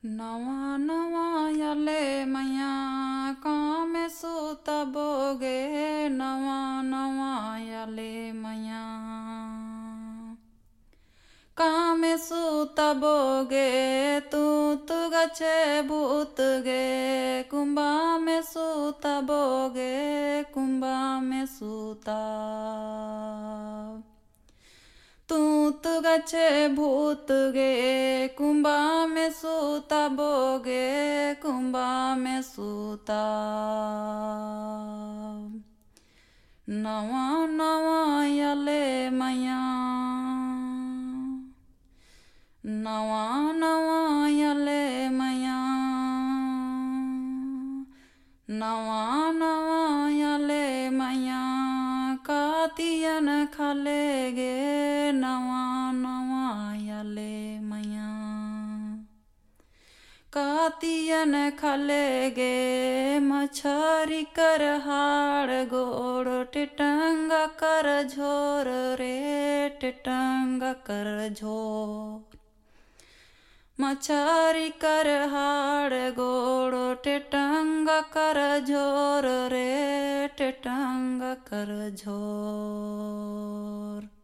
नवा नवा याले मया कामे सूता बोगे नवा नवा याले मया कामे सूता बोगे तू गचे भूत गे कुंभा में सूता बोगे कुंभा में सूता तू गचे भूत गे कुंभा में सूता बोगे कुंभा में सूता नवा नवा याले मया नवा नवा याले मया नवा नवा याले मया कातियन खालेगे नवा नवा याले मया कातियन खालेगे मछरी कर हाड़ गोड़ टिटंगा कर झोर रे टिटंगा कर झोर मछरी कर हाड़ गोड़ टिटंगा कर झोर रे टिटंगा कर झोर।